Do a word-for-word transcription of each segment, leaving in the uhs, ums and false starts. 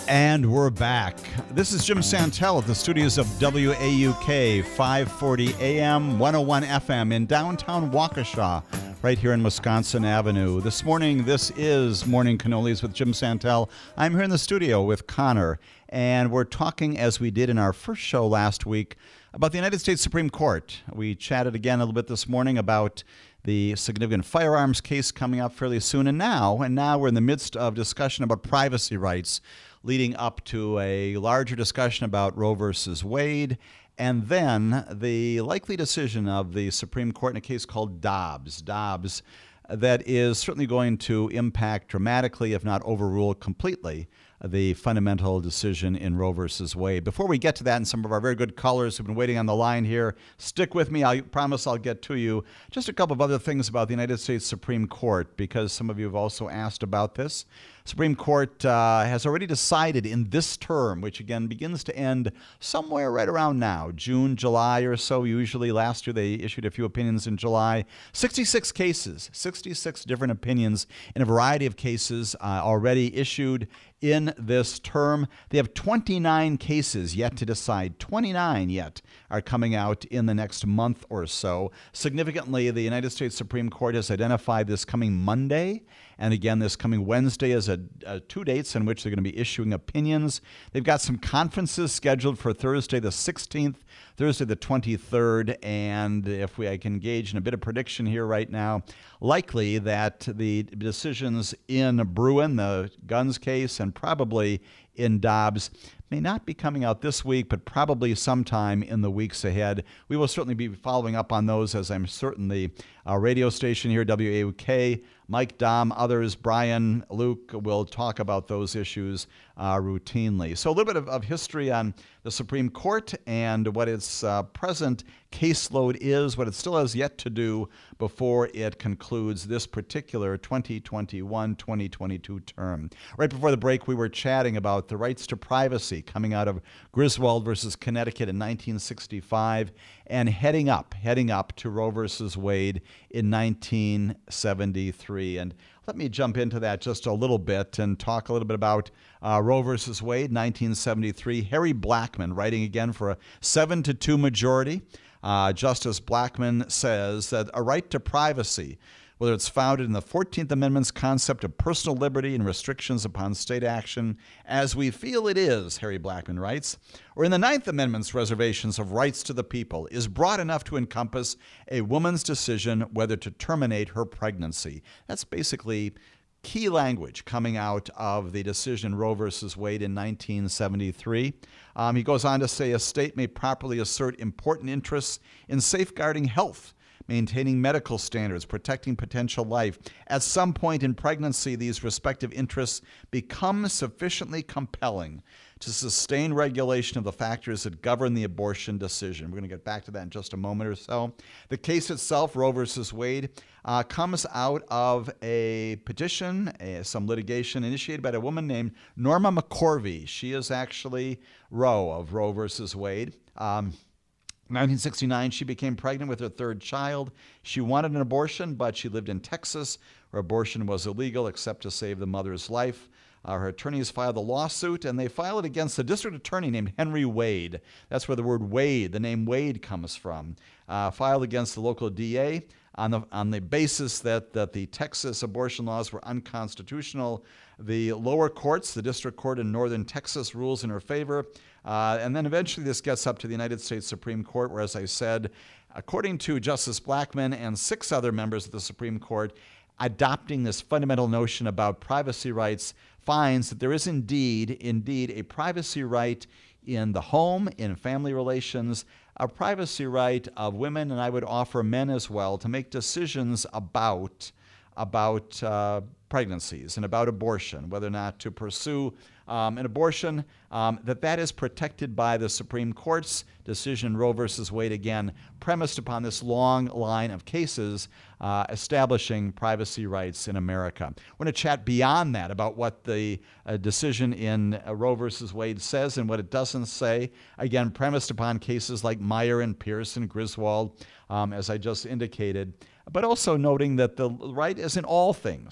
And we're back. This is Jim Santel at the studios of W A U K, five forty A M, one oh one F M in downtown Waukesha, right here in Wisconsin Avenue. This morning, this is Morning Cannolis with Jim Santel. I'm here in the studio with Connor, and we're talking, as we did in our first show last week, about the United States Supreme Court. We chatted again a little bit this morning about the significant firearms case coming up fairly soon, and now, and now we're in the midst of discussion about privacy rights, leading up to a larger discussion about Roe versus Wade, and then the likely decision of the Supreme Court in a case called Dobbs. Dobbs, that is certainly going to impact dramatically, if not overrule completely, the fundamental decision in Roe versus Wade. Before we get to that, and some of our very good callers who've been waiting on the line here, stick with me. I promise I'll get to you. Just a couple of other things about the United States Supreme Court, because some of you have also asked about this. Supreme Court uh, has already decided in this term, which again begins to end somewhere right around now, June, July or so. Usually last year they issued a few opinions in July. sixty-six cases, sixty-six different opinions in a variety of cases uh, already issued in this term. They have twenty-nine cases yet to decide. twenty-nine yet are coming out in the next month or so. Significantly, the United States Supreme Court has identified this coming Monday and again this coming Wednesday as a, a two dates in which they're going to be issuing opinions. They've got some conferences scheduled for Thursday the sixteenth, Thursday the twenty-third, and if we I can engage in a bit of prediction here right now, likely that the decisions in Bruen, the guns case, and probably in Dobbs may not be coming out this week, but probably sometime in the weeks ahead. We will certainly be following up on those, as I'm certain the uh, radio station here, W A U K, Mike, Dom, others, Brian, Luke, will talk about those issues uh, routinely. So a little bit of, of history on the Supreme Court and what its uh, present caseload is, what it still has yet to do before it concludes this particular twenty twenty-one twenty twenty-two term. Right before the break, we were chatting about the rights to privacy coming out of Griswold versus Connecticut in nineteen sixty-five and heading up, heading up to Roe versus Wade in nineteen seventy-three. And let me jump into that just a little bit and talk a little bit about uh, Roe versus Wade, nineteen seventy-three. Harry Blackmun writing again for a seven to two majority. Uh, Justice Blackmun says that a right to privacy, whether it's founded in the fourteenth Amendment's concept of personal liberty and restrictions upon state action, as we feel it is, Harry Blackmun writes, or in the ninth Amendment's reservations of rights to the people, is broad enough to encompass a woman's decision whether to terminate her pregnancy. That's basically key language coming out of the decision Roe versus Wade in nineteen seventy-three. Um, he goes on to say a state may properly assert important interests in safeguarding health, maintaining medical standards, protecting potential life. At some point in pregnancy, these respective interests become sufficiently compelling to sustain regulation of the factors that govern the abortion decision. We're going to get back to that in just a moment or so. The case itself, Roe versus Wade, uh, comes out of a petition, uh, some litigation initiated by a woman named Norma McCorvey. She is actually Roe of Roe versus Wade. Um, nineteen sixty-nine, she became pregnant with her third child. She wanted an abortion, but she lived in Texas, where abortion was illegal except to save the mother's life. Uh, her attorneys filed a lawsuit, and they filed it against a district attorney named Henry Wade. That's where the word Wade, the name Wade, comes from. Uh, filed against the local D A on the on the basis that, that the Texas abortion laws were unconstitutional. The lower courts, the district court in northern Texas, rules in her favor. Uh, and then eventually this gets up to the United States Supreme Court, where, as I said, according to Justice Blackmun and six other members of the Supreme Court, adopting this fundamental notion about privacy rights, finds that there is indeed, indeed a privacy right in the home, in family relations, a privacy right of women, and I would offer men as well, to make decisions about, about uh, pregnancies and about abortion, whether or not to pursue um, an abortion, um, that that is protected by the Supreme Court's decision, Roe versus Wade, again, premised upon this long line of cases uh, establishing privacy rights in America. We're going to chat beyond that about what the uh, decision in uh, Roe versus Wade says and what it doesn't say, again, premised upon cases like Meyer and Pierce and Griswold, um, as I just indicated, but also noting that the right is in all things, is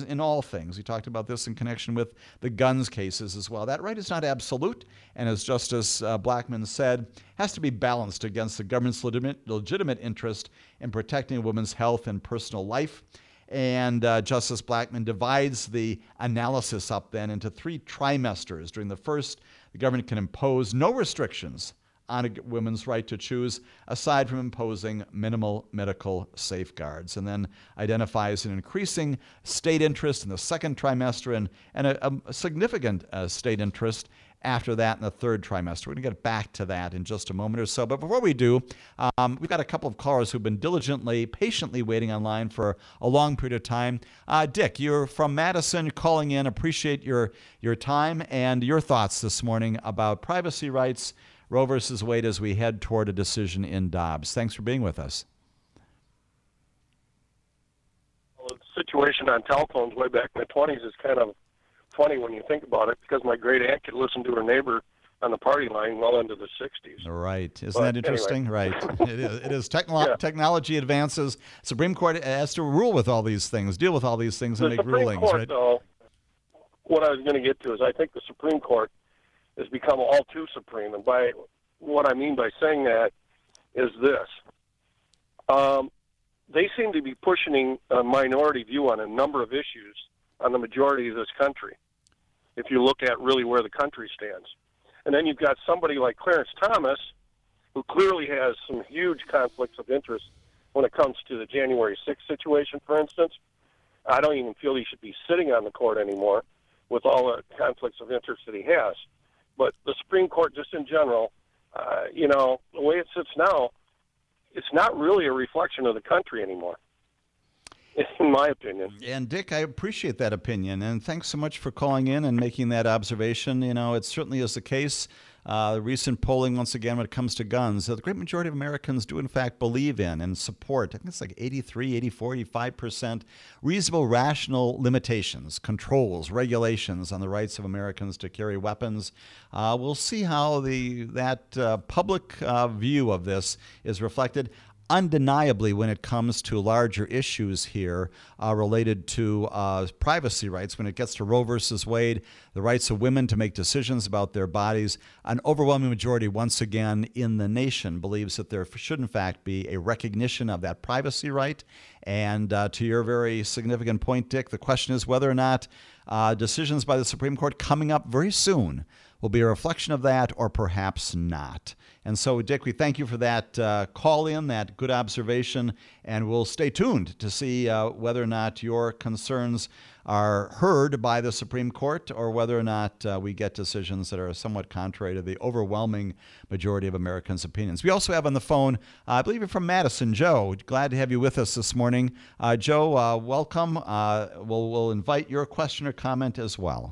in all things. We talked about this in connection with the guns cases as well. That right is not absolute, and as Justice uh, Blackmun said, has to be balanced against the government's legitimate, legitimate interest in protecting a woman's health and personal life. And uh, Justice Blackmun divides the analysis up then into three trimesters. During the first, the government can impose no restrictions on a woman's right to choose, aside from imposing minimal medical safeguards, and then identifies an increasing state interest in the second trimester and, and a, a significant uh, state interest after that in the third trimester. We're going to get back to that in just a moment or so. But before we do, um, we've got a couple of callers who've been diligently, patiently waiting online for a long period of time. Uh, Dick, you're from Madison, calling in. Appreciate your, your time and your thoughts this morning about privacy rights, Roe versus Wade, as we head toward a decision in Dobbs. Thanks for being with us. Well, the situation on telephones way back in the twenties is kind of funny when you think about it, because my great aunt could listen to her neighbor on the party line well into the sixties. Right. Isn't but that interesting? Anyway. Right. It is. It is. Technolo- yeah. Technology advances. Supreme Court has to rule with all these things, deal with all these things, and the make Supreme rulings. Court, right? Though, what I was going to get to is I think the Supreme Court has become all too supreme. And by what I mean by saying that is this. Um, they seem to be pushing a minority view on a number of issues on the majority of this country, if you look at really where the country stands. And then you've got somebody like Clarence Thomas, who clearly has some huge conflicts of interest when it comes to the January sixth situation, for instance. I don't even feel he should be sitting on the court anymore with all the conflicts of interest that he has. But the Supreme Court, just in general, uh, you know, the way it sits now, it's not really a reflection of the country anymore, in my opinion. And Dick, I appreciate that opinion, and thanks so much for calling in and making that observation. You know, it certainly is the case. Uh, recent polling, once again, when it comes to guns, uh, the great majority of Americans do, in fact, believe in and support, I think it's like eighty-three, eighty-four, eighty-five percent, reasonable, rational limitations, controls, regulations on the rights of Americans to carry weapons. Uh, we'll see how the that uh, public uh, view of this is reflected. Undeniably, when it comes to larger issues here uh, related to uh, privacy rights, when it gets to Roe versus Wade, the rights of women to make decisions about their bodies, an overwhelming majority, once again, in the nation believes that there should, in fact, be a recognition of that privacy right. And uh, to your very significant point, Dick, the question is whether or not uh, decisions by the Supreme Court coming up very soon will be a reflection of that or perhaps not. And so, Dick, we thank you for that uh, call in, that good observation, and we'll stay tuned to see uh, whether or not your concerns are heard by the Supreme Court or whether or not uh, we get decisions that are somewhat contrary to the overwhelming majority of Americans' opinions. We also have on the phone, uh, I believe you're from Madison, Joe. Glad to have you with us this morning. Uh, Joe, uh, welcome. Uh, we'll, we'll invite your question or comment as well.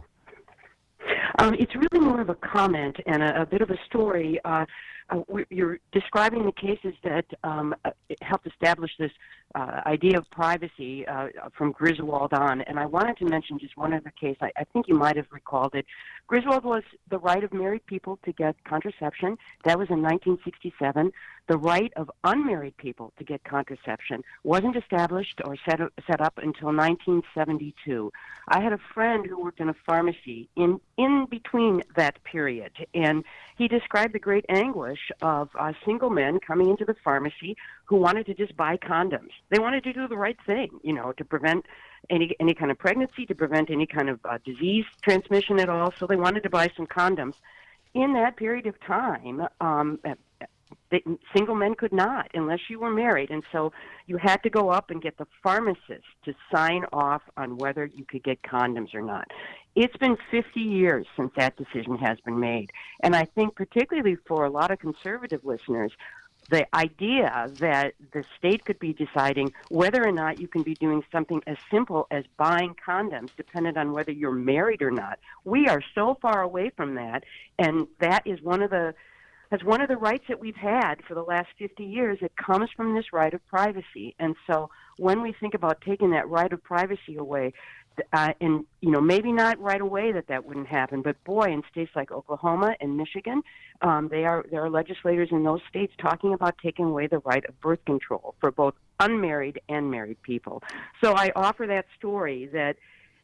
Um, it's really more of a comment and a, a bit of a story. Uh, uh, you're describing the cases that um, uh, helped establish this uh, idea of privacy uh, from Griswold on, and I wanted to mention just one other case. I, I think you might have recalled it. Griswold was the right of married people to get contraception. That was in nineteen sixty-seven. The right of unmarried people to get contraception wasn't established or set, set up until nineteen seventy-two. I had a friend who worked in a pharmacy in, in between that period, and he described the great anguish of uh, single men coming into the pharmacy who wanted to just buy condoms. They wanted to do the right thing, you know, to prevent any any kind of pregnancy, to prevent any kind of uh, disease transmission at all, so they wanted to buy some condoms. In that period of time, um, They, single men could not unless you were married, and so you had to go up and get the pharmacist to sign off on whether you could get condoms or not. It's been fifty years since that decision has been made, and I think particularly for a lot of conservative listeners, the idea that the state could be deciding whether or not you can be doing something as simple as buying condoms, dependent on whether you're married or not, we are so far away from that, and that is one of the As one of the rights that we've had for the last fifty years. It comes from this right of privacy. And so when we think about taking that right of privacy away, uh, and, you know, maybe not right away that that wouldn't happen, but boy, in states like Oklahoma and Michigan, um, they are there are legislators in those states talking about taking away the right of birth control for both unmarried and married people. So I offer that story that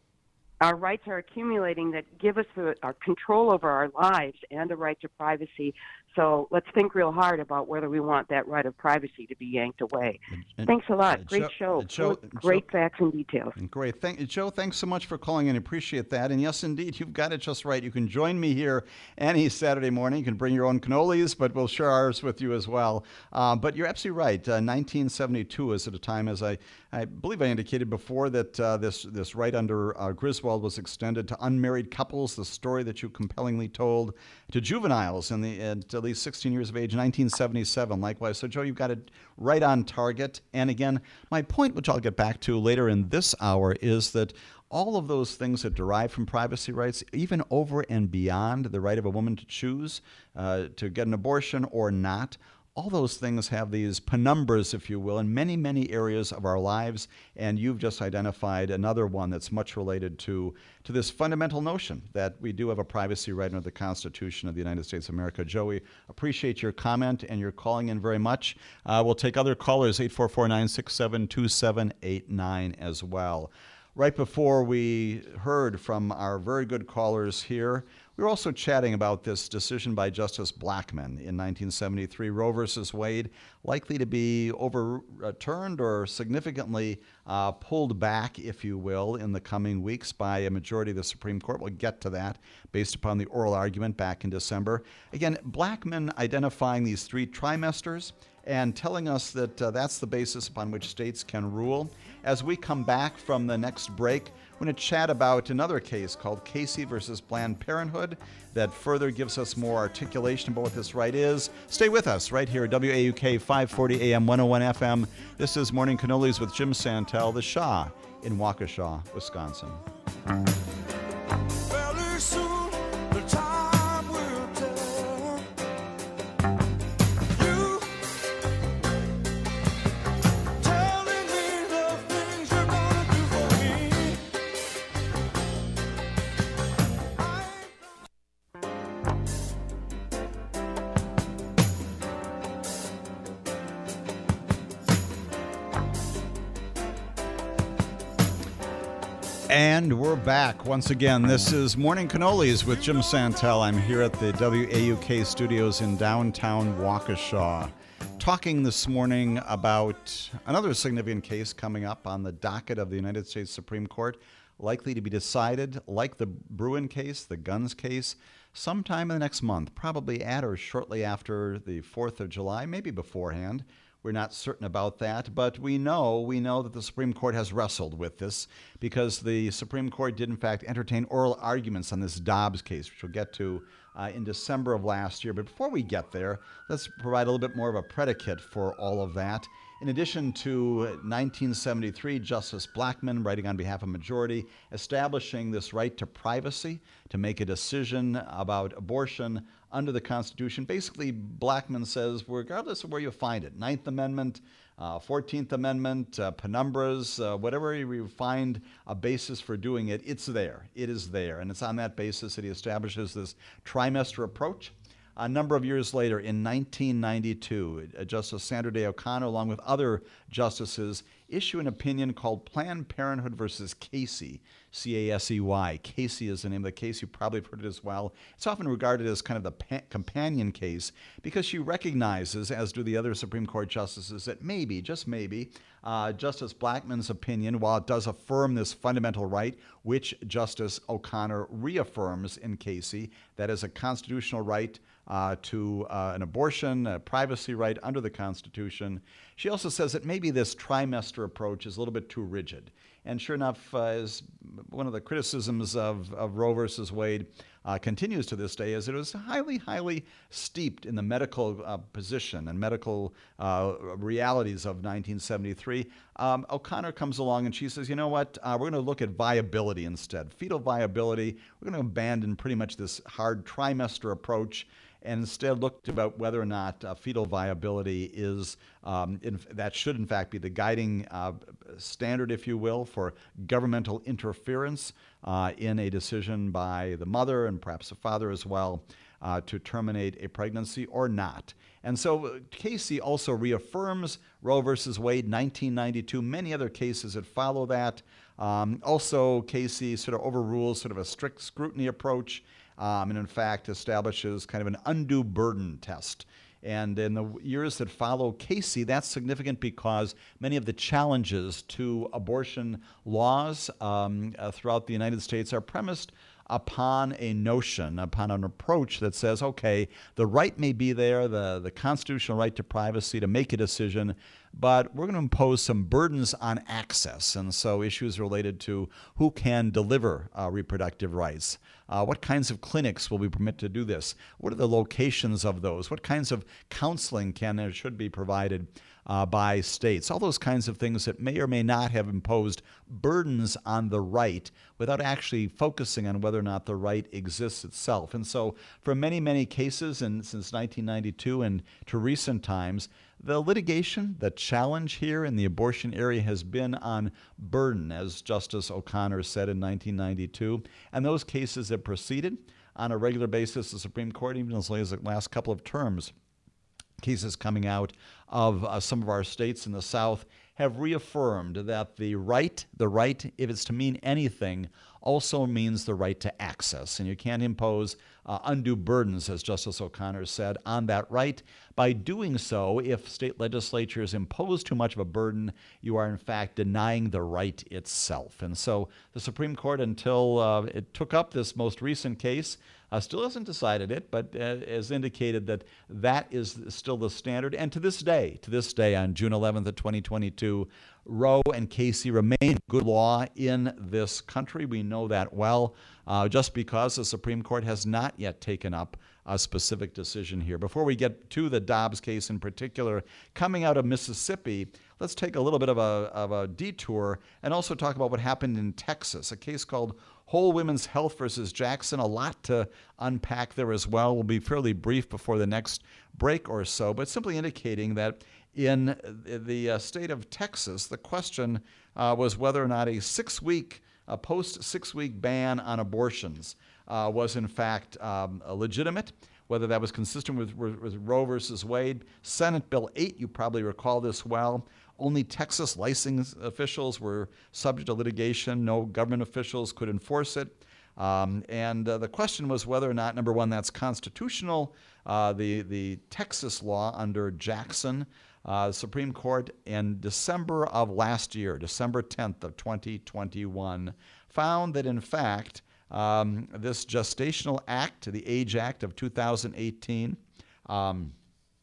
our rights are accumulating that give us the, our control over our lives and a right to privacy. So let's think real hard about whether we want that right of privacy to be yanked away. And, Thanks a lot. Great show. show. Great show, facts and details. Great. Thank, Joe, thanks so much for calling in. I appreciate that. And yes, indeed, you've got it just right. You can join me here any Saturday morning. You can bring your own cannolis, but we'll share ours with you as well. Uh, but you're absolutely right. Uh, nineteen seventy-two is at a time, as I, I believe I indicated before, that uh, this, this right under uh, Griswold was extended to unmarried couples, the story that you compellingly told, to juveniles in the at at least sixteen years of age, nineteen seventy-seven, likewise. So, Joe, you've got it right on target. And again, my point, which I'll get back to later in this hour, is that all of those things that derive from privacy rights, even over and beyond the right of a woman to choose uh, to get an abortion or not, all those things have these penumbras, if you will, in many, many areas of our lives. And you've just identified another one that's much related to, to this fundamental notion that we do have a privacy right under the Constitution of the United States of America. Joey, appreciate your comment and your calling in very much. Uh, we'll take other callers, eight four four, nine six seven, two seven eight nine as well. Right before we heard from our very good callers here, we were also chatting about this decision by Justice Blackmun in nineteen seventy-three, Roe versus Wade, likely to be overturned or significantly uh, pulled back, if you will, in the coming weeks by a majority of the Supreme Court. We'll get to that based upon the oral argument back in December. Again, Blackmun identifying these three trimesters and telling us that uh, that's the basis upon which states can rule. As we come back from the next break, we're going to chat about another case called Casey versus Planned Parenthood that further gives us more articulation about what this right is. Stay with us right here at W A U K five forty A M one oh one F M. This is Morning Cannolis with Jim Santel, the Shah in Waukesha, Wisconsin. And we're back once again. This is Morning Cannolis with Jim Santel. I'm here at the W A U K studios in downtown Waukesha, talking this morning about another significant case coming up on the docket of the United States Supreme Court, likely to be decided, like the Bruen case, the guns case, sometime in the next month, probably at or shortly after the fourth of July, maybe beforehand. We're not certain about that, but we know we know that the Supreme Court has wrestled with this because the Supreme Court did, in fact, entertain oral arguments on this Dobbs case, which we'll get to uh, in December of last year. But before we get there, let's provide a little bit more of a predicate for all of that. In addition to nineteen seventy-three, Justice Blackmun, writing on behalf of a majority, establishing this right to privacy to make a decision about abortion under the Constitution. Basically, Blackmun says, regardless of where you find it, Ninth Amendment, uh, Fourteenth Amendment, uh, penumbras, uh, whatever you find a basis for doing it, it's there. It is there. And it's on that basis that he establishes this trimester approach. A number of years later, in nineteen ninety-two, Justice Sandra Day O'Connor, along with other justices, issue an opinion called Planned Parenthood versus Casey, C A S E Y. Casey is the name of the case. You probably have heard it as well. It's often regarded as kind of the pa- companion case because she recognizes, as do the other Supreme Court justices, that maybe, just maybe, uh, Justice Blackmun's opinion, while it does affirm this fundamental right, which Justice O'Connor reaffirms in Casey, that is a constitutional right Uh, to uh, an abortion, a privacy right under the Constitution. She also says that maybe this trimester approach is a little bit too rigid. And sure enough, uh, as one of the criticisms of, of Roe versus Wade uh, continues to this day, is it was highly, highly steeped in the medical uh, position and medical uh, realities of nineteen seventy-three. Um, O'Connor comes along and she says, you know what, uh, we're going to look at viability instead, fetal viability. We're going to abandon pretty much this hard trimester approach and instead looked about whether or not uh, fetal viability is, um, in, that should in fact be the guiding uh, standard, if you will, for governmental interference uh, in a decision by the mother and perhaps the father as well. uh, to terminate a pregnancy or not. And so Casey also reaffirms Roe versus Wade, nineteen ninety-two, many other cases that follow that. Um, also, Casey sort of overrules sort of a strict scrutiny approach, um, and in fact establishes kind of an undue burden test. And in the years that follow Casey, that's significant because many of the challenges to abortion laws um, uh, throughout the United States are premised upon a notion, upon an approach that says, okay, the right may be there, the, the constitutional right to privacy to make a decision, but we're going to impose some burdens on access. And so issues related to who can deliver uh, reproductive rights, uh, what kinds of clinics will we permit to do this, what are the locations of those, what kinds of counseling can or should be provided uh, by states, all those kinds of things that may or may not have imposed burdens on the right without actually focusing on whether or not the right exists itself. And so for many, many cases, and since nineteen ninety-two and to recent times, the litigation, the challenge here in the abortion area has been on burden, as Justice O'Connor said in nineteen ninety-two. And those cases have proceeded on a regular basis. The Supreme Court, even as late as the last couple of terms, cases coming out of uh, some of our states in the South have reaffirmed that the right, the right, if it's to mean anything, also means the right to access. And you can't impose uh, undue burdens, as Justice O'Connor said, on that right. By doing so, if state legislatures impose too much of a burden, you are in fact denying the right itself. And so the Supreme Court, until uh, it took up this most recent case, Uh, still hasn't decided it, but uh, has indicated that that is still the standard. And to this day, to this day, on June eleventh of twenty twenty-two, Roe and Casey remain good law in this country. We know that well, uh, just because the Supreme Court has not yet taken up a specific decision here. Before we get to the Dobbs case in particular, coming out of Mississippi, let's take a little bit of a, of a detour and also talk about what happened in Texas, a case called Whole Women's Health versus Jackson. A lot to unpack there as well. We'll be fairly brief before the next break or so, but simply indicating that in the uh, state of Texas, the question uh, was whether or not a six-week, a post-six-week ban on abortions uh, was in fact um, legitimate, whether that was consistent with, with, with Roe versus Wade. Senate Bill eight, you probably recall this well. Only Texas licensed officials were subject to litigation. No government officials could enforce it. Um, and uh, the question was whether or not, number one, that's constitutional. Uh, the, the Texas law under Jackson, uh, the Supreme Court in December of last year, December tenth of twenty twenty-one, found that in fact um, this Gestational Act, the Age Act of two thousand eighteen, um,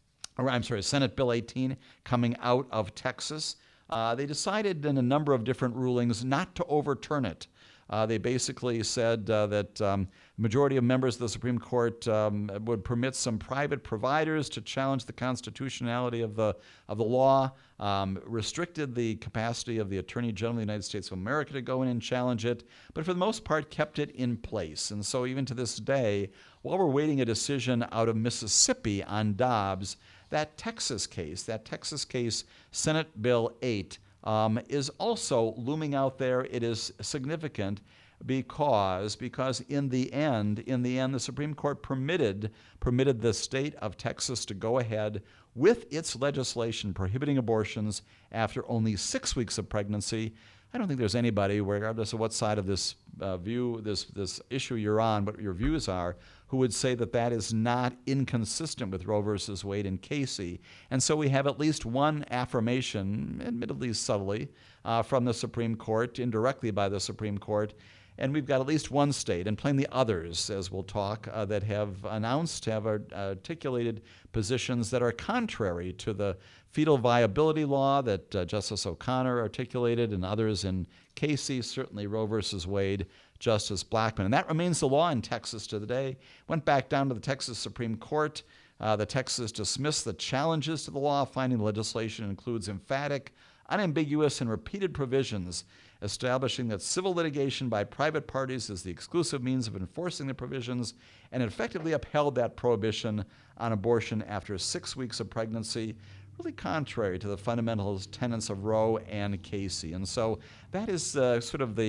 or I'm sorry, Senate Bill eighteen coming out of Texas, uh, they decided in a number of different rulings not to overturn it. Uh, they basically said uh, that um, the majority of members of the Supreme Court um, would permit some private providers to challenge the constitutionality of the of the law, um, restricted the capacity of the Attorney General of the United States of America to go in and challenge it, but for the most part kept it in place. And so even to this day, while we're waiting a decision out of Mississippi on Dobbs, that Texas case, that Texas case, Senate Bill eight, Um, is also looming out there. It is significant because because in the end, in the end, the Supreme Court permitted permitted the state of Texas to go ahead with its legislation prohibiting abortions after only six weeks of pregnancy. I don't think there's anybody, regardless of what side of this uh, view, this this issue you're on, what your views are, who would say that that is not inconsistent with Roe versus Wade and Casey. And so we have at least one affirmation, admittedly subtly, uh, from the Supreme Court, indirectly by the Supreme Court. And we've got at least one state, and plainly others, as we'll talk, uh, that have announced, have uh, articulated positions that are contrary to the fetal viability law that uh, Justice O'Connor articulated, and others in Casey, certainly Roe versus Wade, Justice Blackmun. And that remains the law in Texas to the day. Went back down to the Texas Supreme Court. Uh, the Texas dismissed the challenges to the law, finding the legislation includes emphatic, unambiguous, and repeated provisions establishing that civil litigation by private parties is the exclusive means of enforcing the provisions, and effectively upheld that prohibition on abortion after six weeks of pregnancy, really contrary to the fundamental tenets of Roe and Casey. And so that is uh, sort of the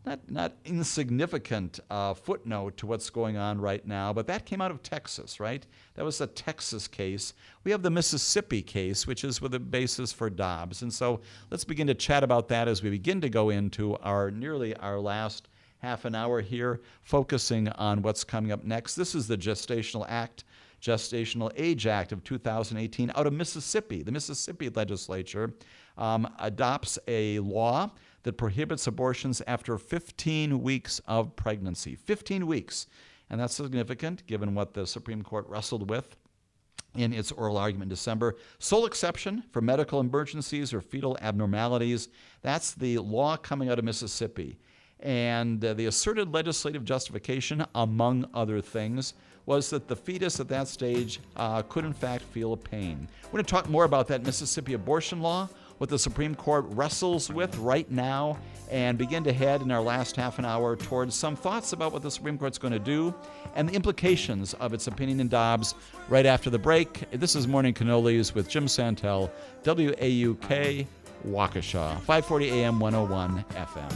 not not insignificant uh, footnote to what's going on right now, but that came out of Texas, right? That was a Texas case. We have the Mississippi case, which is with the basis for Dobbs. And so let's begin to chat about that as we begin to go into our nearly our last half an hour here, focusing on what's coming up next. This is the Gestational Act, Gestational Age Act of two thousand eighteen out of Mississippi. The Mississippi legislature um, adopts a law that prohibits abortions after fifteen weeks of pregnancy. fifteen weeks. And that's significant given what the Supreme Court wrestled with in its oral argument in December. Sole exception for medical emergencies or fetal abnormalities. That's the law coming out of Mississippi. And uh, the asserted legislative justification, among other things, was that the fetus at that stage uh, could in fact feel a pain. We're going to talk more about that Mississippi abortion law, what the Supreme Court wrestles with right now, and begin to head in our last half an hour towards some thoughts about what the Supreme Court's going to do and the implications of its opinion in Dobbs right after the break. This is Morning Cannolis with Jim Santel, W A U K, Waukesha, five forty A M, one oh one F M.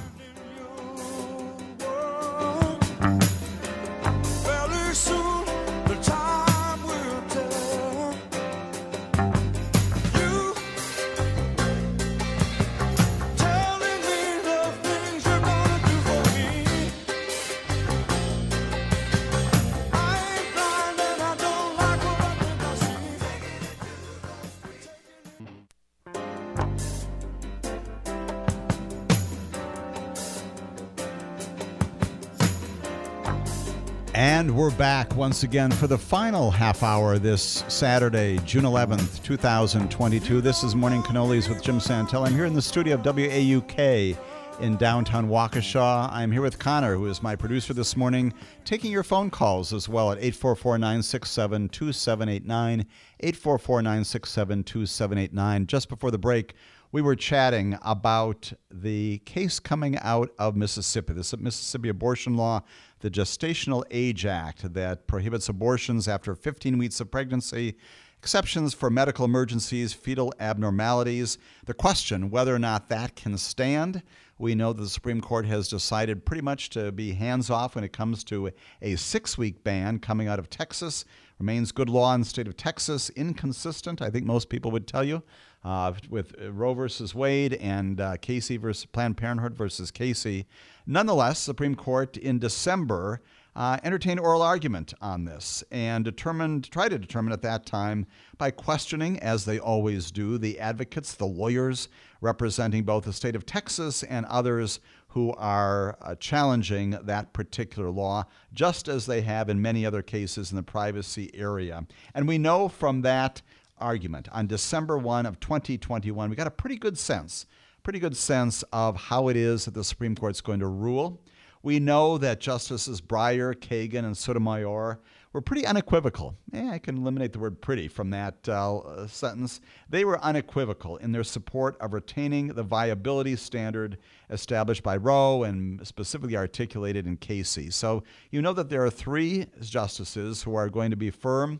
And we're back once again for the final half hour this Saturday, June eleventh, two thousand twenty-two. This is Morning Cannolis with Jim Santel. I'm here in the studio of W A U K in downtown Waukesha. I'm here with Connor, who is my producer this morning, taking your phone calls as well at eight four four, nine six seven, two seven eight nine, eight four four, nine six seven, two seven eight nine. Just before the break, we were chatting about the case coming out of Mississippi, this Mississippi abortion law, the Gestational Age Act that prohibits abortions after fifteen weeks of pregnancy, exceptions for medical emergencies, fetal abnormalities. The question whether or not that can stand. We know that the Supreme Court has decided pretty much to be hands-off when it comes to a six-week ban coming out of Texas. Remains good law in the state of Texas, inconsistent, I think most people would tell you, uh, with Roe versus Wade and uh, Casey versus Planned Parenthood versus Casey. Nonetheless, Supreme Court in December uh, entertained oral argument on this and determined, tried to determine at that time by questioning, as they always do, the advocates, the lawyers representing both the state of Texas and others who are uh, challenging that particular law, just as they have in many other cases in the privacy area. And we know from that argument on December first of twenty twenty-one, we got a pretty good sense, pretty good sense of how it is that the Supreme Court's going to rule. We know that Justices Breyer, Kagan, and Sotomayor were pretty unequivocal. Yeah, I can eliminate the word pretty from that uh, sentence. They were unequivocal in their support of retaining the viability standard established by Roe and specifically articulated in Casey. So you know that there are three justices who are going to be firm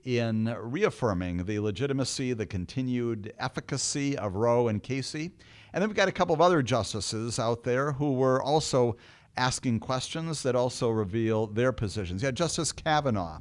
in reaffirming the legitimacy, the continued efficacy of Roe and Casey. And then we've got a couple of other justices out there who were also asking questions that also reveal their positions. Yeah, Justice Kavanaugh,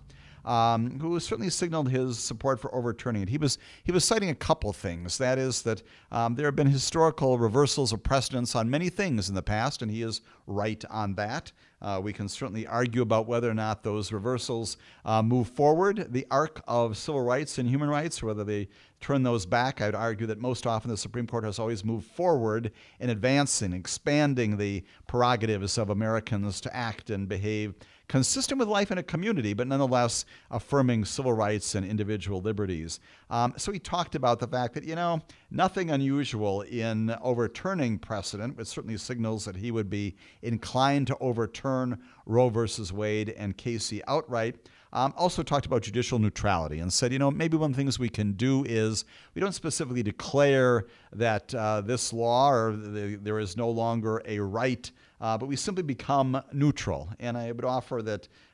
um, who certainly signaled his support for overturning it. He was he was citing a couple things. That is that um, there have been historical reversals of precedents on many things in the past, and he is right on that. Uh, we can certainly argue about whether or not those reversals uh, move forward the arc of civil rights and human rights, or whether they turn those back. I would argue that most often the Supreme Court has always moved forward in advancing, expanding the prerogatives of Americans to act and behave consistent with life in a community, but nonetheless affirming civil rights and individual liberties. Um, so he talked about the fact that, you know, nothing unusual in overturning precedent, which certainly signals that he would be inclined to overturn Roe versus Wade and Casey outright. Um, also talked about judicial neutrality and said, you know, maybe one of the things we can do is we don't specifically declare that uh, this law or the, there is no longer a right, uh, but we simply become neutral. And I would offer that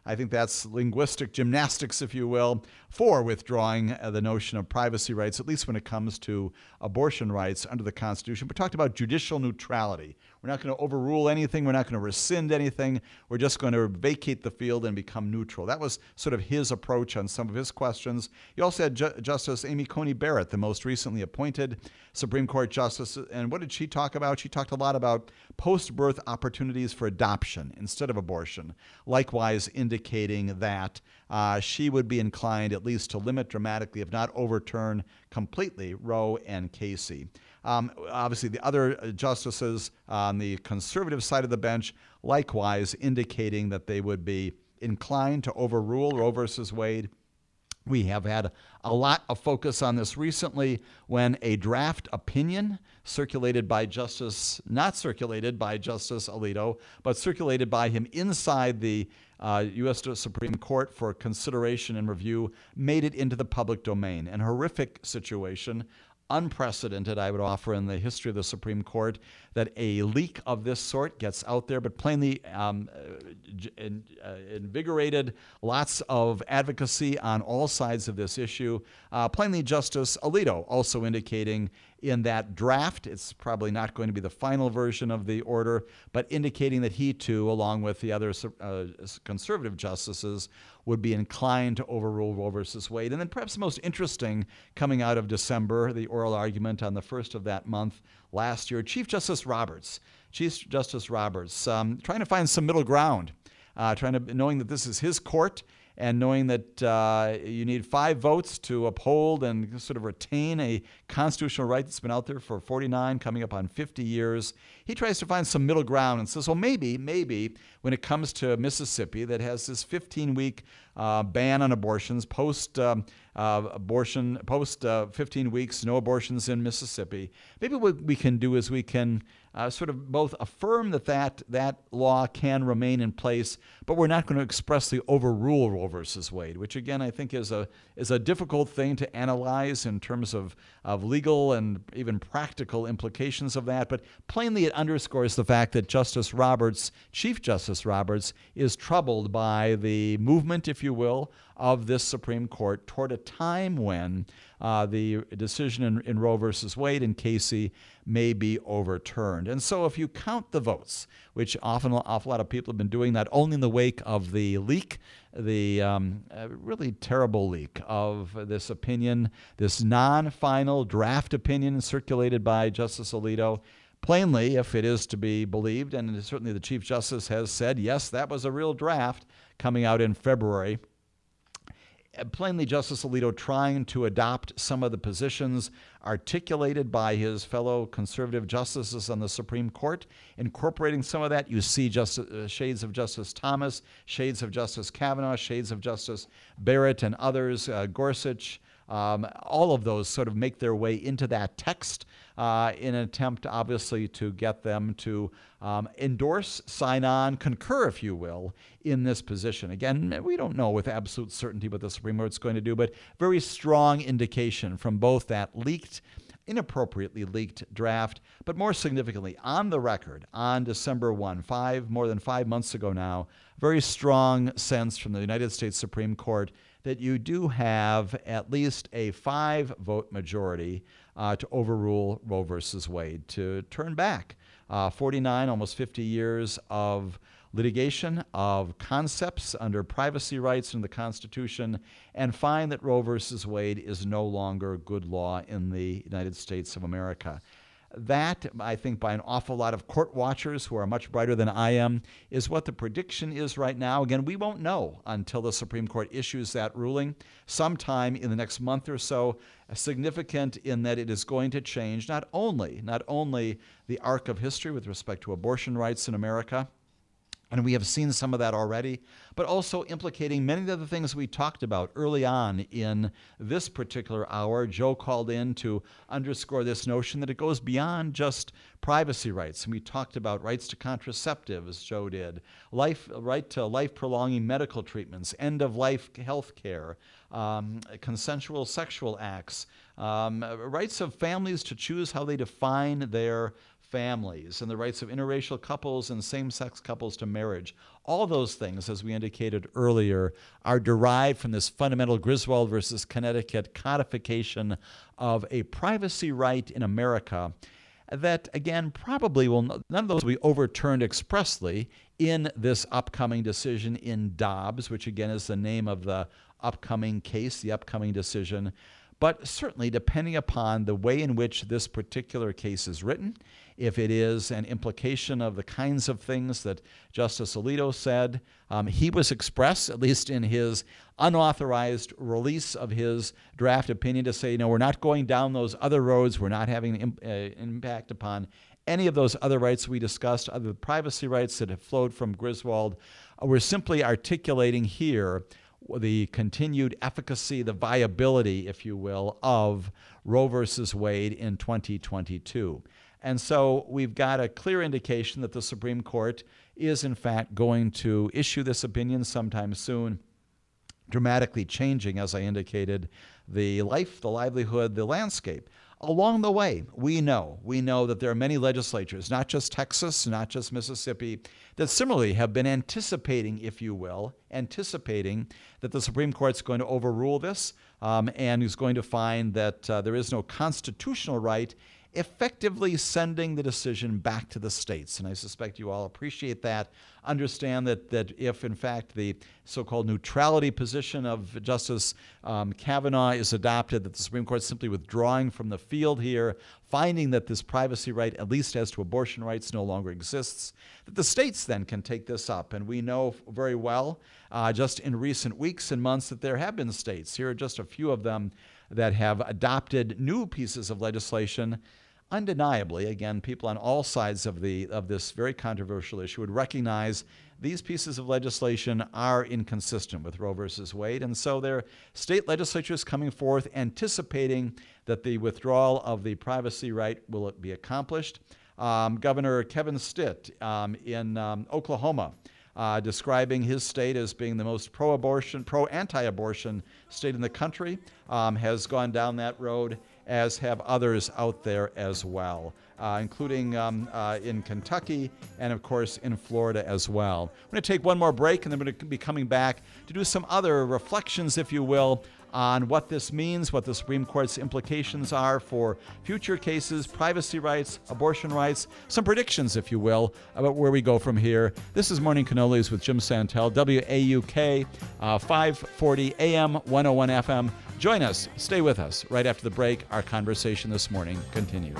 I think that's linguistic gymnastics, if you will, for withdrawing uh, the notion of privacy rights, at least when it comes to abortion rights under the Constitution. We talked about judicial neutrality. We're not going to overrule anything. We're not going to rescind anything. We're just going to vacate the field and become neutral. That was sort of his approach on some of his questions. You also had Ju- Justice Amy Coney Barrett, the most recently appointed Supreme Court Justice. And what did she talk about? She talked a lot about post-birth opportunities for adoption instead of abortion, likewise indicating that uh, she would be inclined at least to limit dramatically, if not overturn completely, Roe and Casey. Um, obviously, the other justices on the conservative side of the bench, likewise indicating that they would be inclined to overrule Roe versus Wade. We have had a lot of focus on this recently when a draft opinion circulated by Justice, not circulated by Justice Alito, but circulated by him inside the uh, U S Supreme Court for consideration and review, made it into the public domain. An horrific situation, unprecedented, I would offer, in the history of the Supreme Court, that a leak of this sort gets out there, but plainly um, in, uh, invigorated lots of advocacy on all sides of this issue. Uh, plainly, Justice Alito also indicating in that draft, it's probably not going to be the final version of the order, but indicating that he too, along with the other uh, conservative justices, would be inclined to overrule Roe versus Wade. And then perhaps most interesting, coming out of December, the oral argument on the first of that month last year, Chief Justice Roberts, Chief Justice Roberts, um, trying to find some middle ground, uh, trying to knowing that this is his court, and knowing that uh, you need five votes to uphold and sort of retain a constitutional right that's been out there for forty-nine, coming up on fifty years, he tries to find some middle ground and says, well, maybe, maybe when it comes to Mississippi that has this fifteen-week uh, ban on abortions, post um, uh, abortion, post uh, fifteen weeks, no abortions in Mississippi, maybe what we can do is we can Uh, sort of both affirm that, that that law can remain in place, but we're not going to expressly overrule Roe versus Wade, which again I think is a is a difficult thing to analyze in terms of, of legal and even practical implications of that. But plainly it underscores the fact that Justice Roberts, Chief Justice Roberts, is troubled by the movement, if you will, of this Supreme Court toward a time when uh, the decision in, in Roe versus Wade and Casey may be overturned. And so if you count the votes, which often an awful lot of people have been doing, not only in the wake of the leak, the um, uh, really terrible leak of this opinion, this non-final draft opinion circulated by Justice Alito, plainly, if it is to be believed, and certainly the Chief Justice has said, yes, that was a real draft coming out in February, plainly Justice Alito trying to adopt some of the positions articulated by his fellow conservative justices on the Supreme Court, incorporating some of that. You see Justice, uh, shades of Justice Thomas, shades of Justice Kavanaugh, shades of Justice Barrett and others, uh, Gorsuch. Um, all of those sort of make their way into that text uh, in an attempt, obviously, to get them to um, endorse, sign on, concur, if you will, in this position. Again, we don't know with absolute certainty what the Supreme Court's going to do, but very strong indication from both that leaked, inappropriately leaked draft, but more significantly, on the record, on December first, five, more than five months ago now, very strong sense from the United States Supreme Court that you do have at least a five-vote majority uh, to overrule Roe versus Wade, to turn back uh, forty-nine, almost fifty years of litigation, of concepts under privacy rights in the Constitution, and find that Roe versus Wade is no longer good law in the United States of America. That, I think, by an awful lot of court watchers who are much brighter than I am, is what the prediction is right now. Again, we won't know until the Supreme Court issues that ruling sometime in the next month or so, significant in that it is going to change not only, not only the arc of history with respect to abortion rights in America, and we have seen some of that already, but also implicating many of the things we talked about early on in this particular hour. Joe called in to underscore this notion that it goes beyond just privacy rights. And we talked about rights to contraceptives, Joe did, life, right to life-prolonging medical treatments, end-of-life health care, um, consensual sexual acts, um, rights of families to choose how they define their families and the rights of interracial couples and same-sex couples to marriage. All those things, as we indicated earlier, are derived from this fundamental Griswold versus Connecticut codification of a privacy right in America that, again, probably will, none of those will be overturned expressly in this upcoming decision in Dobbs, which again is the name of the upcoming case, the upcoming decision. But certainly, depending upon the way in which this particular case is written, if it is an implication of the kinds of things that Justice Alito said, um, he was expressed, at least in his unauthorized release of his draft opinion, to say, no, we're not going down those other roads. We're not having an uh, impact upon any of those other rights we discussed, other privacy rights that have flowed from Griswold. Uh, we're simply articulating here the continued efficacy, the viability, if you will, of Roe versus Wade in twenty twenty-two. And so we've got a clear indication that the Supreme Court is, in fact, going to issue this opinion sometime soon, dramatically changing, as I indicated, the life, the livelihood, the landscape. Along the way, we know, we know that there are many legislatures, not just Texas, not just Mississippi, that similarly have been anticipating, if you will, anticipating that the Supreme Court's going to overrule this um, and is going to find that uh, there is no constitutional right, effectively sending the decision back to the states. And I suspect you all appreciate that, understand that that if, in fact, the so-called neutrality position of Justice um, Kavanaugh is adopted, that the Supreme Court is simply withdrawing from the field here, finding that this privacy right, at least as to abortion rights, no longer exists, that the states then can take this up. And we know very well, uh, just in recent weeks and months, that there have been states, here are just a few of them, that have adopted new pieces of legislation. Undeniably, again, people on all sides of the of this very controversial issue would recognize these pieces of legislation are inconsistent with Roe versus Wade, and so their state legislatures coming forth anticipating that the withdrawal of the privacy right will be accomplished. Um, Governor Kevin Stitt um, in um, Oklahoma, uh, describing his state as being the most pro-abortion, pro-anti-abortion state in the country, um, has gone down that road, as have others out there as well, uh, including um, uh, in Kentucky and, of course, in Florida as well. I'm going to take one more break, and then we're going to be coming back to do some other reflections, if you will, on what this means, what the Supreme Court's implications are for future cases, privacy rights, abortion rights, some predictions, if you will, about where we go from here. This is Morning Cannolis with Jim Santel, W A U K, uh, five forty A M, one oh one F M. Join us, stay with us. Right after the break, our conversation this morning continues.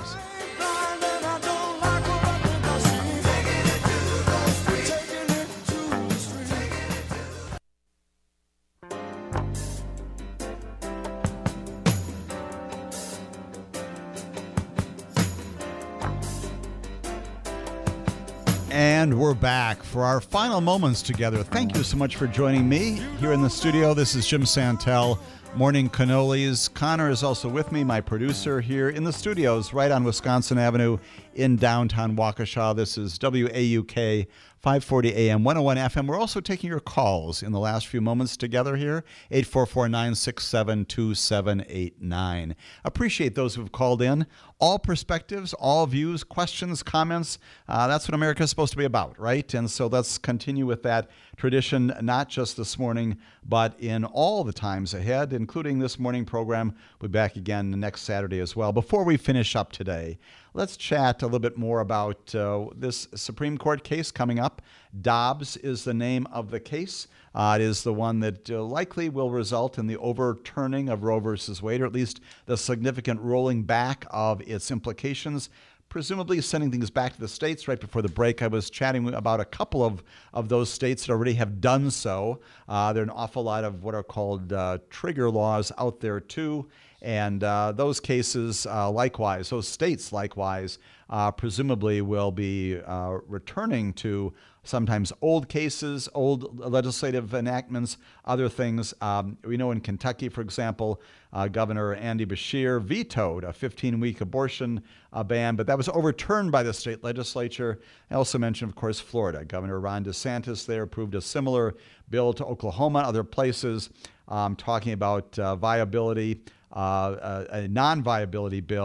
And we're back for our final moments together. Thank you so much for joining me here in the studio. This is Jim Santel, Morning Cannolis. Connor is also with me, my producer, here in the studios right on Wisconsin Avenue in downtown Waukesha. This is W A U K, five forty A M, one oh one F M. We're also taking your calls in the last few moments together here, eight four four, nine six seven, two seven eight nine. Appreciate those who've called in. All perspectives, all views, questions, comments. Uh, that's what America is supposed to be about, right? And so let's continue with that tradition, not just this morning, but in all the times ahead, including this morning program. We'll be back again next Saturday as well. Before we finish up today, let's chat a little bit more about uh, this Supreme Court case coming up. Dobbs is the name of the case. Uh, it is the one that uh, likely will result in the overturning of Roe versus Wade, or at least the significant rolling back of its implications, presumably sending things back to the states. Right before the break, I was chatting about a couple of, of those states that already have done so. Uh, there are an awful lot of what are called uh, trigger laws out there, too. And uh, those cases, uh, likewise, those states, likewise, uh, presumably will be uh, returning to sometimes old cases, old legislative enactments, other things. Um, we know in Kentucky, for example, uh, Governor Andy Beshear vetoed a fifteen-week abortion uh, ban, but that was overturned by the state legislature. I also mentioned, of course, Florida. Governor Ron DeSantis there approved a similar bill to Oklahoma, other places, um, talking about uh, viability. Uh, a, a non-viability bill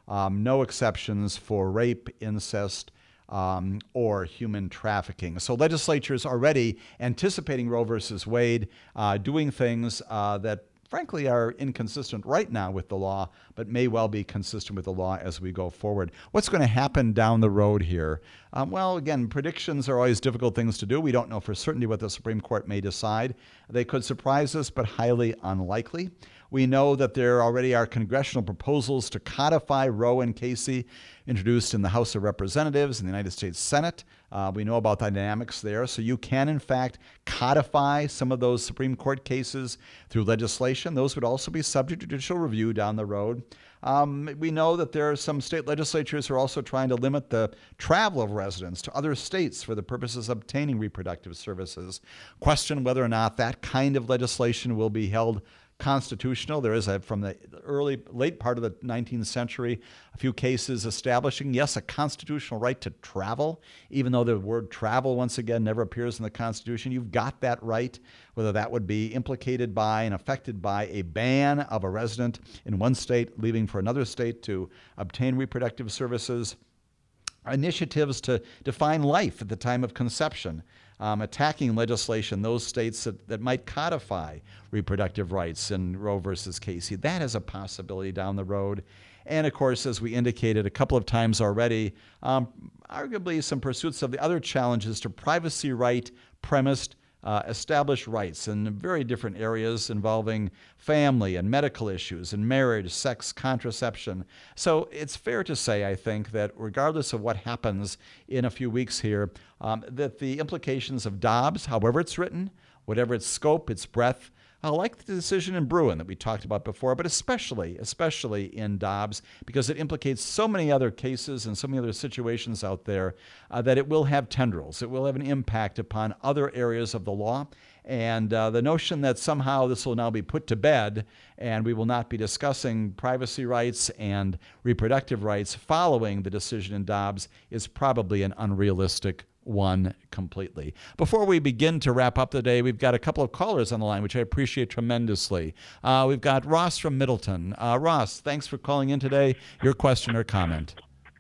Um, no exceptions for rape, incest, um, or human trafficking. So legislatures already anticipating Roe versus Wade, uh, doing things uh, that frankly are inconsistent right now with the law, but may well be consistent with the law as we go forward. What's going to happen down the road here? Um, well, again, predictions are always difficult things to do. We don't know for certainty what the Supreme Court may decide. They could surprise us, but highly unlikely. We know that there already are congressional proposals to codify Roe and Casey introduced in the House of Representatives and the United States Senate. Uh, we know about the dynamics there. So you can, in fact, codify some of those Supreme Court cases through legislation. Those would also be subject to judicial review down the road. Um, we know that there are some state legislatures who are also trying to limit the travel of residents to other states for the purposes of obtaining reproductive services. Question whether or not that kind of legislation will be held constitutional. There is, a, from the early, late part of the nineteenth century, a few cases establishing, yes, a constitutional right to travel, even though the word travel, once again, never appears in the Constitution. You've got that right, whether that would be implicated by and affected by a ban of a resident in one state leaving for another state to obtain reproductive services. Initiatives to define life at the time of conception, um, attacking legislation, those states that, that might codify reproductive rights in Roe versus Casey. That is a possibility down the road. And of course, as we indicated a couple of times already, um, arguably some pursuits of the other challenges to privacy right premised Uh, established rights in very different areas involving family and medical issues and marriage, sex, contraception. So it's fair to say, I think, that regardless of what happens in a few weeks here, um, that the implications of Dobbs, however it's written, whatever its scope, its breadth, I like the decision in Bruen that we talked about before, but especially, especially in Dobbs, because it implicates so many other cases and so many other situations out there uh, that it will have tendrils. It will have an impact upon other areas of the law. And uh, the notion that somehow this will now be put to bed and we will not be discussing privacy rights and reproductive rights following the decision in Dobbs is probably an unrealistic one completely. Before we begin to wrap up the day, we've got a couple of callers on the line, which I appreciate tremendously. Uh, we've got Ross from Middleton. Uh, Ross, thanks for calling in today. Your question or comment?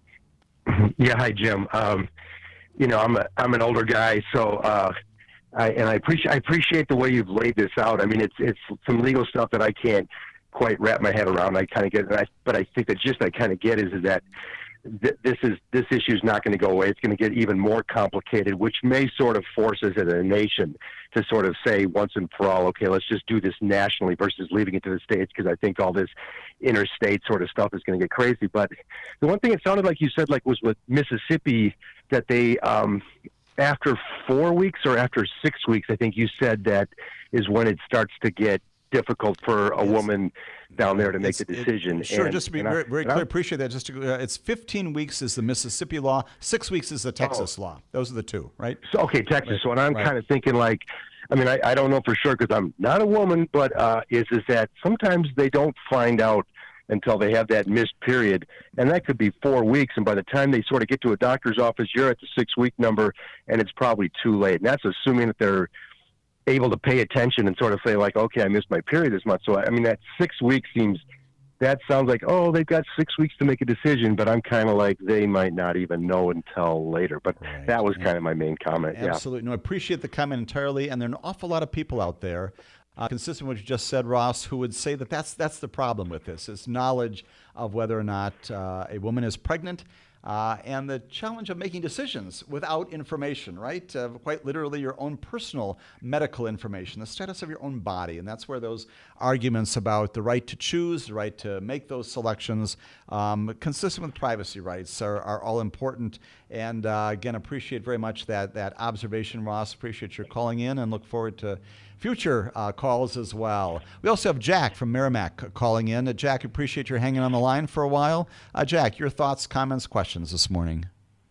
Yeah, hi, Jim. Um, you know, I'm a, I'm an older guy, so uh, I and I appreciate I appreciate the way you've laid this out. I mean, it's it's some legal stuff that I can't quite wrap my head around. I kind of get, I, but I think the gist I kind of get is is that. This is this issue is not going to go away. It's going to get even more complicated, which may sort of force us as a nation to sort of say once and for all, okay, let's just do this nationally versus leaving it to the states, because I think all this interstate sort of stuff is going to get crazy. But the one thing it sounded like you said, like, was with Mississippi, that they um, after four weeks or after six weeks, I think you said that is when it starts to get difficult for a yes. woman down there to make the decision. It, sure, and, just to be very, very clear, I appreciate that. Just to, uh, it's fifteen weeks is the Mississippi law, six weeks is the Texas oh. law. Those are the two, right? So, okay, Texas. Right. So, and I'm right. kind of thinking like, I mean, I, I don't know for sure because I'm not a woman, but uh, is is that sometimes they don't find out until they have that missed period, and that could be four weeks. And by the time they sort of get to a doctor's office, you're at the six-week number, and it's probably too late. And that's assuming that they're able to pay attention and sort of say like, okay, I missed my period this month. So, I mean, that six weeks seems, that sounds like, oh, they've got six weeks to make a decision, but I'm kind of like, they might not even know until later. But right. that was yeah. kind of my main comment. Absolutely. Yeah. No, I appreciate the comment entirely. And there are an awful lot of people out there, uh, consistent with what you just said, Ross, who would say that that's, that's the problem with this, is knowledge of whether or not uh, a woman is pregnant. Uh, and the challenge of making decisions without information, right? Uh, quite literally your own personal medical information, the status of your own body. And that's where those arguments about the right to choose, the right to make those selections, um, consistent with privacy rights, are, are all important. And uh, again, appreciate very much that, that observation, Ross. Appreciate your calling in and look forward to future uh, calls as well. We also have Jack from Merrimack calling in. Uh, Jack, appreciate your hanging on the line for a while. Uh, Jack, your thoughts, comments, questions this morning?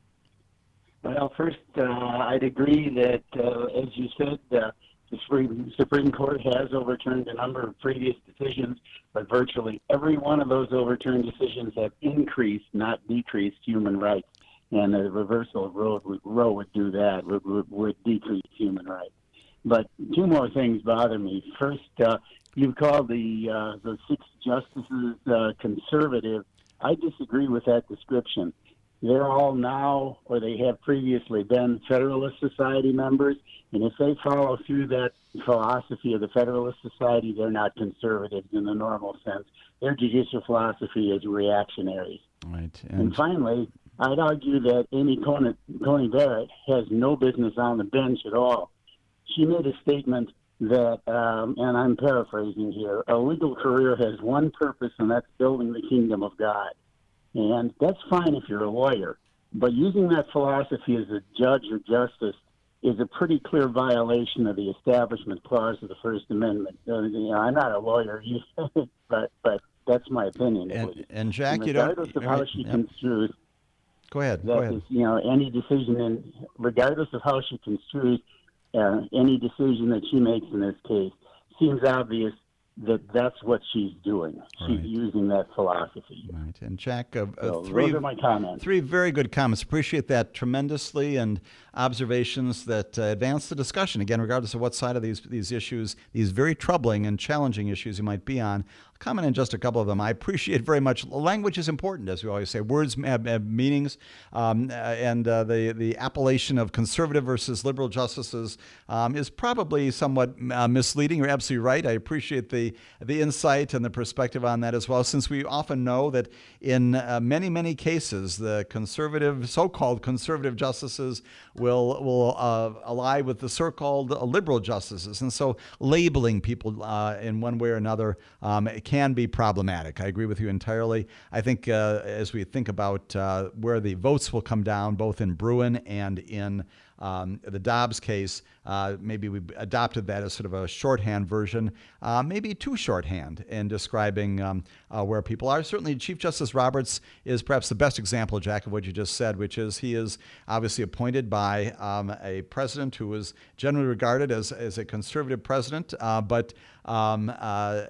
Well, first, uh, I'd agree that, uh, as you said, uh, the Supreme, Supreme Court has overturned a number of previous decisions, but virtually every one of those overturned decisions have increased, not decreased, human rights. And the reversal of Roe, Roe would do that, would, would, would decrease human rights. But two more things bother me. First, uh, you called the uh, the six justices uh, conservative. I disagree with that description. They're all now, or they have previously been, Federalist Society members, and if they follow through that philosophy of the Federalist Society, they're not conservatives in the normal sense. Their judicial philosophy is reactionary. Right. And, And finally, I'd argue that Amy Coney, Coney Barrett has no business on the bench at all. She made a statement that, um, and I'm paraphrasing here, a legal career has one purpose, and that's building the kingdom of God. And that's fine if you're a lawyer, but using that philosophy as a judge or justice is a pretty clear violation of the Establishment Clause of the First Amendment. Uh, you know, I'm not a lawyer, but but that's my opinion. and, and Jack, and you don't. regardless of how she yeah. construes, Go ahead. that Go ahead. is, you know, any decision, in, regardless of how she construes uh, any decision that she makes in this case, seems obvious that that's what she's doing. She's Right. using that philosophy. Right. And Jack, uh, uh, So three those are my comments. Three very good comments. Appreciate that tremendously, and observations that uh, advance the discussion. Again, regardless of what side of these these issues, these very troubling and challenging issues you might be on, I'll comment on just a couple of them. I appreciate very much. Language is important, as we always say. Words have, have meanings, um, uh, and uh, the the appellation of conservative versus liberal justices um, is probably somewhat uh, misleading. You're absolutely right. I appreciate the the insight and the perspective on that as well, since we often know that in uh, many many cases the conservative, so-called conservative justices will will uh, ally with the so-called liberal justices, and so labeling people uh, in one way or another um, can be problematic. I agree with you entirely. I think uh, as we think about uh, where the votes will come down, both in Bruen and in Um, the Dobbs case, uh, maybe we adopted that as sort of a shorthand version, uh, maybe too shorthand in describing um, uh, where people are. Certainly, Chief Justice Roberts is perhaps the best example, Jack, of what you just said, which is he is obviously appointed by um, a president who is generally regarded as, as a conservative president, uh, but um, uh,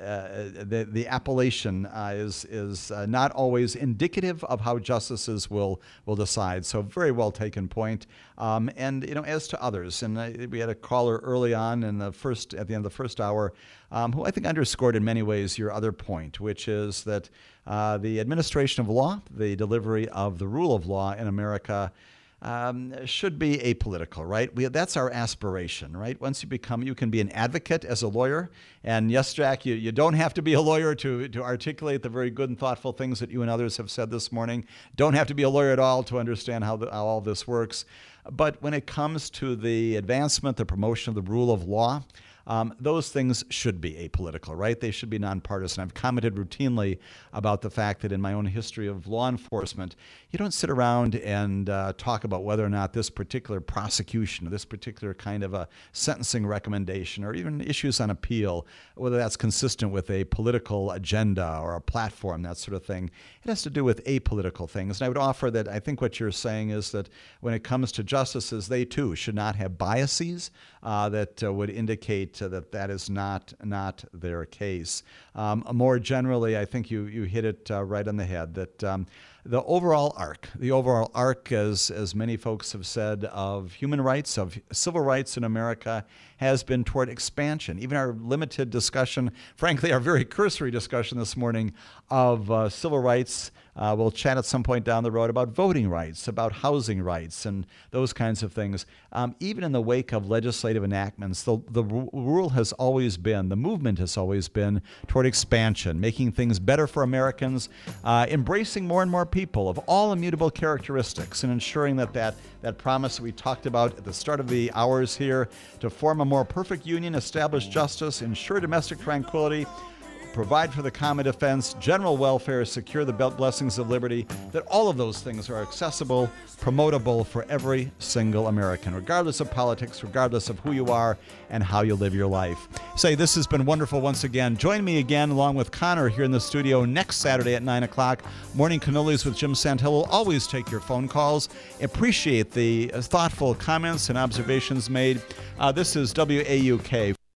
uh, the, the appellation uh, is, is uh, not always indicative of how justices will, will decide. So very well taken point. Um, and, you know, as to others, and uh, we had a caller early on in the first, at the end of the first hour, um, who I think underscored in many ways your other point, which is that uh, the administration of law, the delivery of the rule of law in America, Um, should be apolitical, right? We, that's our aspiration, right? Once you become, you can be an advocate as a lawyer. And yes, Jack, you, you don't have to be a lawyer to, to articulate the very good and thoughtful things that you and others have said this morning. Don't have to be a lawyer at all to understand how, the, how all this works. But when it comes to the advancement, the promotion of the rule of law, Um, those things should be apolitical, right? They should be nonpartisan. I've commented routinely about the fact that in my own history of law enforcement, you don't sit around and uh, talk about whether or not this particular prosecution, or this particular kind of a sentencing recommendation, or even issues on appeal, whether that's consistent with a political agenda or a platform, that sort of thing. It has to do with apolitical things. And I would offer that I think what you're saying is that when it comes to justices, they too should not have biases uh, that uh, would indicate that that is not not their case. Um, more generally, I think you you hit it uh, right on the head, that um, the overall arc, the overall arc, as as many folks have said, of human rights, of civil rights in America, has been toward expansion. Even our limited discussion, frankly, our very cursory discussion this morning of uh, civil rights. Uh, we'll chat at some point down the road about voting rights, about housing rights, and those kinds of things. Um, even in the wake of legislative enactments, the, the rule has always been, the movement has always been toward expansion, making things better for Americans, uh, embracing more and more people of all immutable characteristics, and ensuring that that, that promise that we talked about at the start of the hours here, to form a more perfect union, establish justice, ensure domestic tranquility, provide for the common defense, general welfare, secure the blessings of liberty, that all of those things are accessible, promotable for every single American, regardless of politics, regardless of who you are and how you live your life. Say, this has been wonderful once again. Join me again along with Connor here in the studio next Saturday at nine o'clock. Morning Cannolis with Jim Santello will always take your phone calls. Appreciate the thoughtful comments and observations made. Uh, this is W A U K.